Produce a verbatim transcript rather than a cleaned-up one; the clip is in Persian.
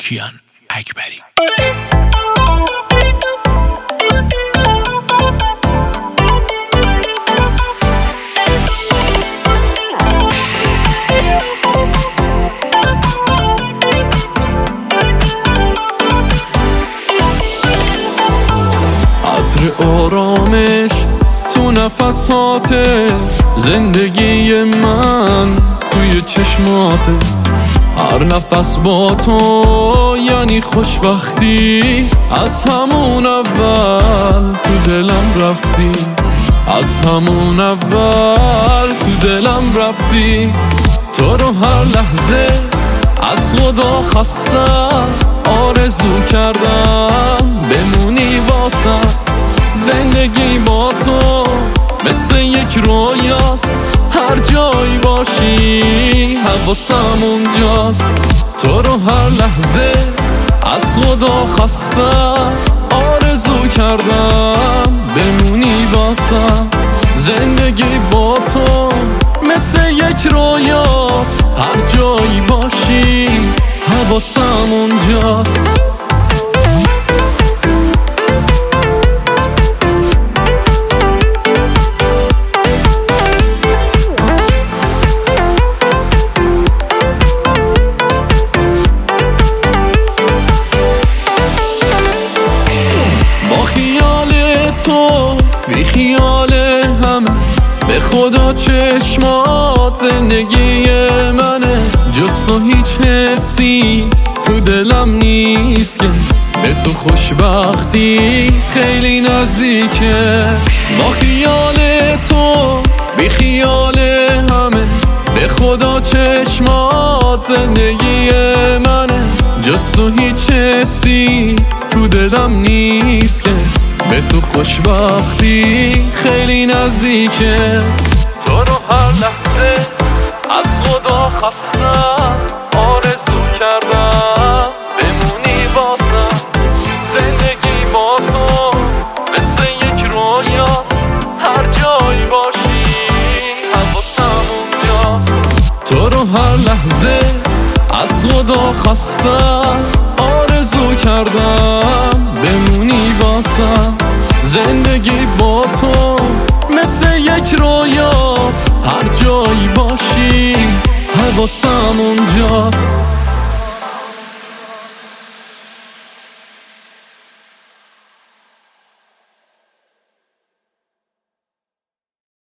کیان اکبری. عطر آرامش تو نفسات زندگی من توی چشماته، هر نفس با تو یعنی خوشبختی، از همون اول تو دلم رفتی، از همون اول تو دلم رفتی. تو رو هر لحظه از خدا خواستم، آرزو کردم بمونی واسم. زندگی با تو مثل یک رویاست، هر جایی باشی حواسم اونجاست. تو رو هر لحظه از خدا خواستم، آرزو کردم بمونی واسم. زندگی با تو مثل یک رویاست، هر جایی باشی حواسم اونجاست. بی خیال همه به خدا چشمات زندگی منه، جز تو هیچ حسی تو دلم نیست که به تو خوشبختی خیلی نزدیکه. با خیال تو بی خیال همه به خدا چشمات زندگی منه، جز تو هیچ حسی تو دلم نیست که به تو خوشبختی خیلی نزدیکه. تو رو هر لحظه از خدا خواستم، آرزو کردم بمونی واسم. زندگی با تو مثل یک رویاست، هر جایی باشی حواسم اونجاست. تو رو هر لحظه از خدا خواستم، آرزو کردم بمونی واسم. زندگی با تو مثل یک رویاست، هر جایی باشی حواسم اونجاست.